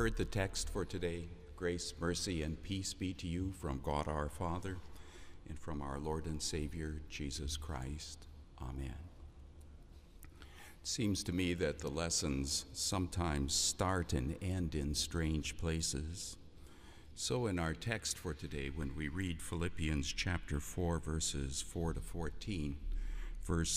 heard the text for today. Grace, mercy, and peace be to you from God our Father and from our Lord and Savior, Jesus Christ. Amen. It seems to me that the lessons sometimes start and end in strange places. So in our text for today, when we read Philippians chapter 4, verses 4 to 14, verse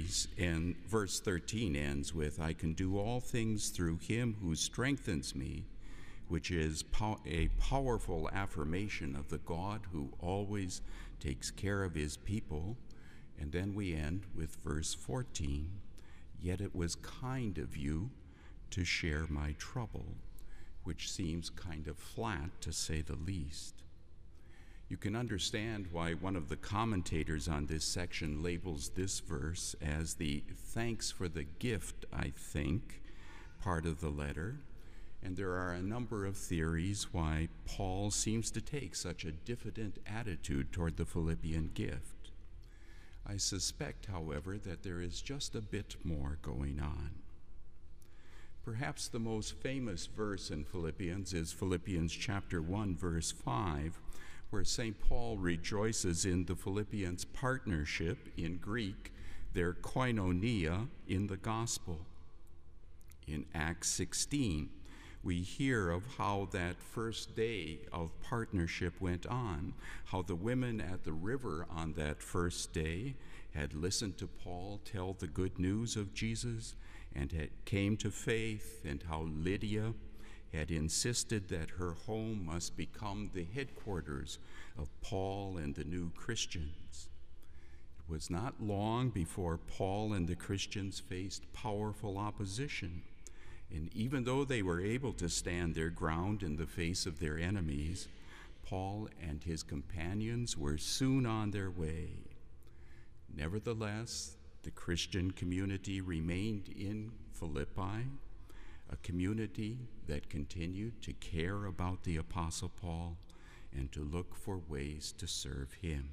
13 ends with, I can do all things through him who strengthens me, which is a powerful affirmation of the God who always takes care of his people. And then we end with verse 14, yet it was kind of you to share my trouble, which seems kind of flat to say the least. You can understand why one of the commentators on this section labels this verse as the thanks for the gift, I think, part of the letter. And there are a number of theories why Paul seems to take such a diffident attitude toward the Philippian gift. I suspect, however, that there is just a bit more going on. Perhaps the most famous verse in Philippians is Philippians chapter 1, verse 5, where St. Paul rejoices in the Philippians' partnership, in Greek, their koinonia, in the gospel. In Acts 16, we hear of how that first day of partnership went on, how the women at the river on that first day had listened to Paul tell the good news of Jesus and had came to faith, and how Lydia had insisted that her home must become the headquarters of Paul and the new Christians. It was not long before Paul and the Christians faced powerful opposition. And even though they were able to stand their ground in the face of their enemies, Paul and his companions were soon on their way. Nevertheless, the Christian community remained in Philippi, a community that continued to care about the Apostle Paul and to look for ways to serve him.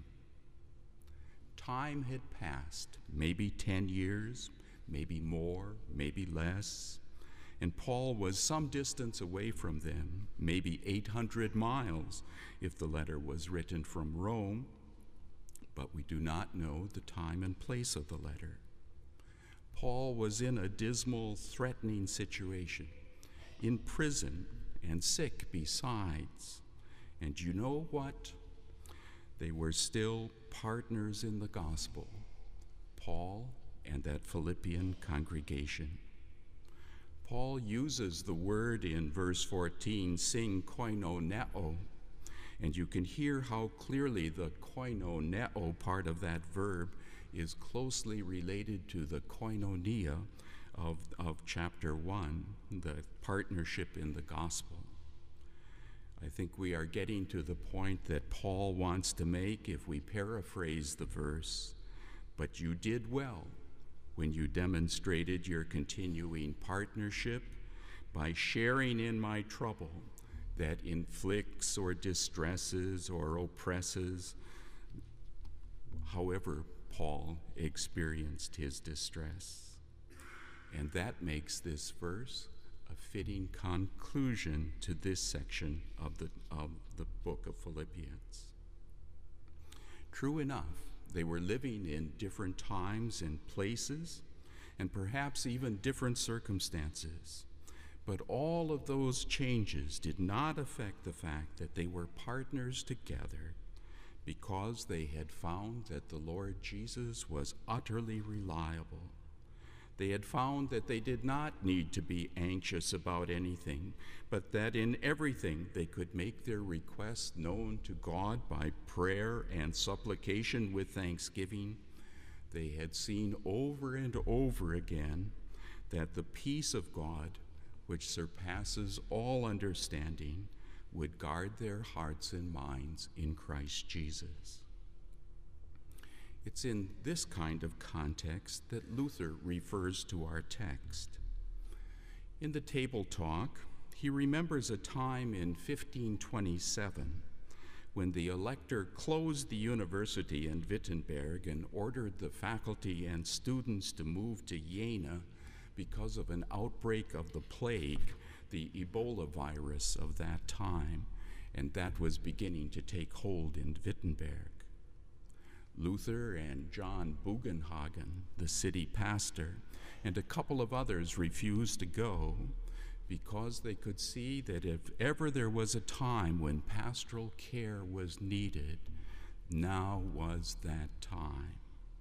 Time had passed, maybe 10 years, maybe more, maybe less, and Paul was some distance away from them, maybe 800 miles if the letter was written from Rome, but we do not know the time and place of the letter. Paul was in a dismal, threatening situation, in prison and sick besides. And you know what? They were still partners in the gospel, Paul and that Philippian congregation. Paul uses the word in verse 14, sing koinoneo, and you can hear how clearly the koinoneo part of that verb is closely related to the koinonia of chapter 1, the partnership in the gospel. I think we are getting to the point that Paul wants to make if we paraphrase the verse, but you did well when you demonstrated your continuing partnership by sharing in my trouble that inflicts or distresses or oppresses, however Paul experienced his distress. And that makes this verse a fitting conclusion to this section of the book of Philippians. True enough, they were living in different times and places, and perhaps even different circumstances. But all of those changes did not affect the fact that they were partners together, because they had found that the Lord Jesus was utterly reliable. They had found that they did not need to be anxious about anything, but that in everything they could make their requests known to God by prayer and supplication with thanksgiving. They had seen over and over again that the peace of God, which surpasses all understanding, would guard their hearts and minds in Christ Jesus. It's in this kind of context that Luther refers to our text. In the Table Talk, he remembers a time in 1527 when the elector closed the university in Wittenberg and ordered the faculty and students to move to Jena because of an outbreak of the plague, the Ebola virus of that time, and that was beginning to take hold in Wittenberg. Luther and John Bugenhagen, the city pastor, and a couple of others refused to go because they could see that if ever there was a time when pastoral care was needed, now was that time.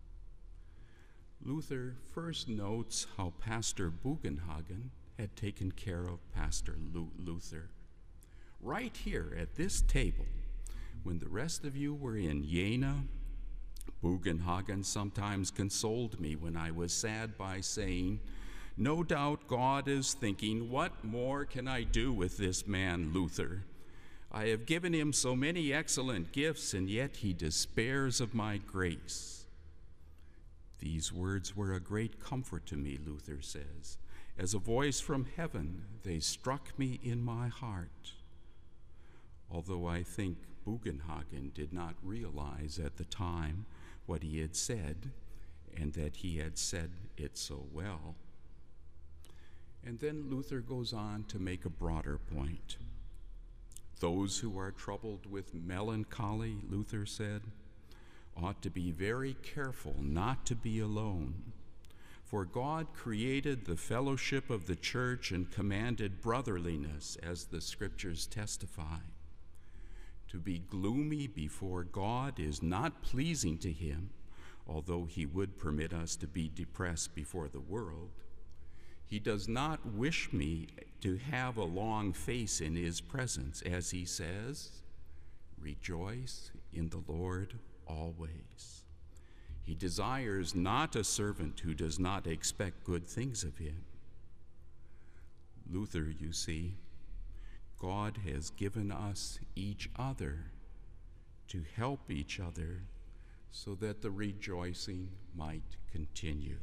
Luther first notes how Pastor Bugenhagen had taken care of Pastor Luther. Right here at this table, when the rest of you were in Jena, Bugenhagen sometimes consoled me when I was sad by saying, "No doubt God is thinking, what more can I do with this man Luther? I have given him so many excellent gifts, and yet he despairs of my grace." These words were a great comfort to me, Luther says. As a voice from heaven, they struck me in my heart. Although I think Bugenhagen did not realize at the time what he had said, and that he had said it so well. And then Luther goes on to make a broader point. Those who are troubled with melancholy, Luther said, ought to be very careful not to be alone. For God created the fellowship of the church and commanded brotherliness, as the scriptures testify. To be gloomy before God is not pleasing to him, although he would permit us to be depressed before the world. He does not wish me to have a long face in his presence, as he says, "Rejoice in the Lord always." He desires not a servant who does not expect good things of him. Luther, you see, God has given us each other to help each other so that the rejoicing might continue.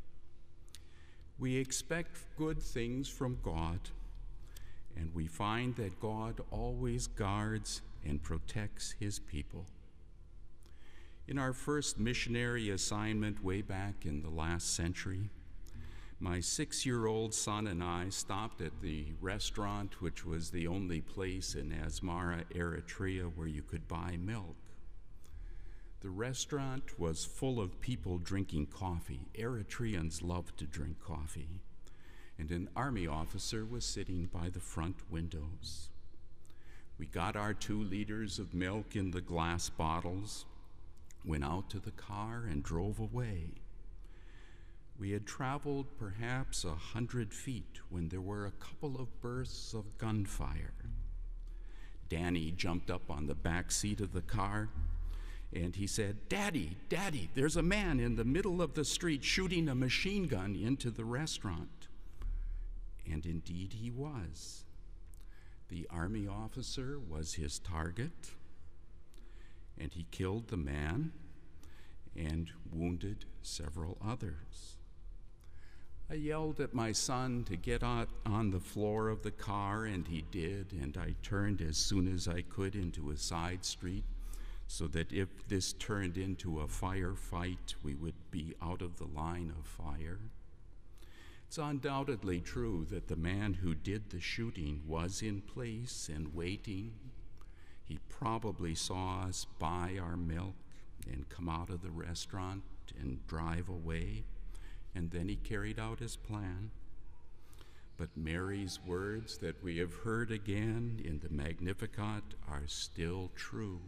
We expect good things from God, and we find that God always guards and protects his people. In our first missionary assignment way back in the last century, my 6-year-old son and I stopped at the restaurant, which was the only place in Asmara, Eritrea, where you could buy milk. The restaurant was full of people drinking coffee. Eritreans love to drink coffee. And an army officer was sitting by the front windows. We got our 2 liters of milk in the glass bottles, went out to the car, and drove away. We had traveled perhaps 100 feet when there were a couple of bursts of gunfire. Danny jumped up on the back seat of the car, and he said, Daddy, there's a man in the middle of the street shooting a machine gun into the restaurant." And indeed he was. The army officer was his target, and he killed the man and wounded several others. I yelled at my son to get out on the floor of the car, and he did, and I turned as soon as I could into a side street so that if this turned into a firefight, we would be out of the line of fire. It's undoubtedly true that the man who did the shooting was in place and waiting. He probably saw us buy our milk and come out of the restaurant and drive away, and then he carried out his plan. But Mary's words that we have heard again in the Magnificat are still true.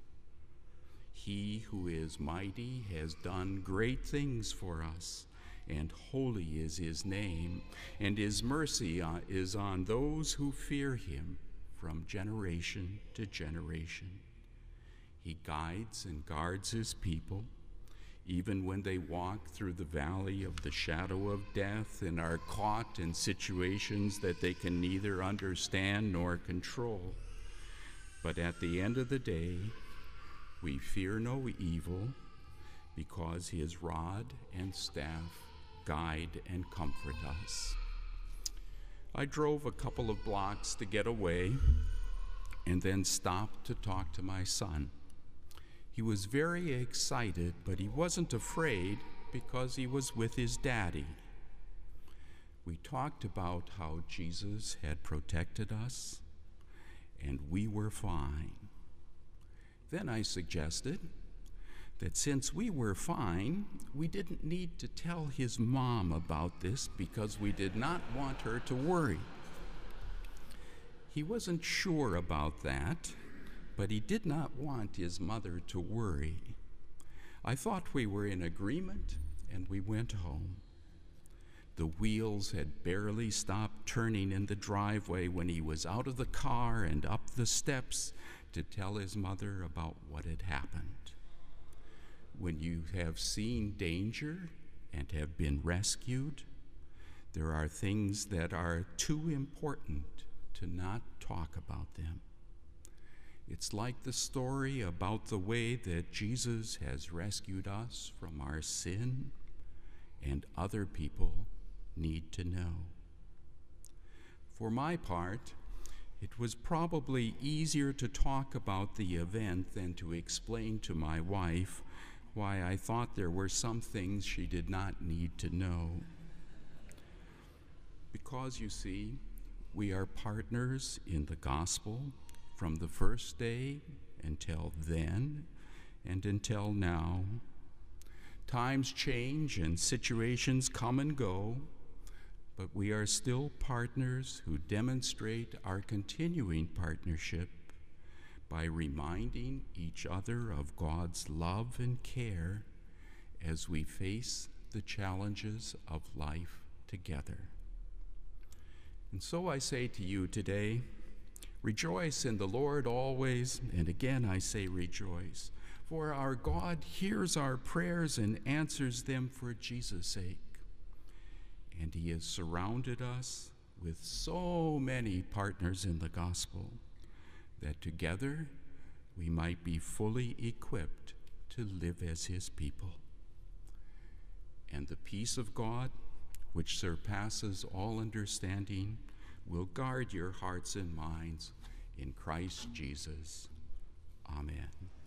He who is mighty has done great things for us, and holy is his name, and his mercy is on those who fear him from generation to generation. He guides and guards his people, even when they walk through the valley of the shadow of death and are caught in situations that they can neither understand nor control. But at the end of the day, we fear no evil, because his rod and staff guide and comfort us. I drove a couple of blocks to get away and then stopped to talk to my son. He was very excited, but he wasn't afraid because he was with his daddy. We talked about how Jesus had protected us and we were fine. Then I suggested that since we were fine, we didn't need to tell his mom about this because we did not want her to worry. He wasn't sure about that, but he did not want his mother to worry. I thought we were in agreement, and we went home. The wheels had barely stopped turning in the driveway when he was out of the car and up the steps to tell his mother about what had happened. When you have seen danger and have been rescued, there are things that are too important to not talk about them. It's like the story about the way that Jesus has rescued us from our sin, and other people need to know. For my part, it was probably easier to talk about the event than to explain to my wife why I thought there were some things she did not need to know. Because, you see, we are partners in the gospel from the first day until then and until now. Times change and situations come and go, but we are still partners who demonstrate our continuing partnership by reminding each other of God's love and care as we face the challenges of life together. And so I say to you today, rejoice in the Lord always, and again I say rejoice, for our God hears our prayers and answers them for Jesus' sake. And he has surrounded us with so many partners in the gospel that together we might be fully equipped to live as his people. And the peace of God, which surpasses all understanding, will guard your hearts and minds in Christ Jesus. Amen.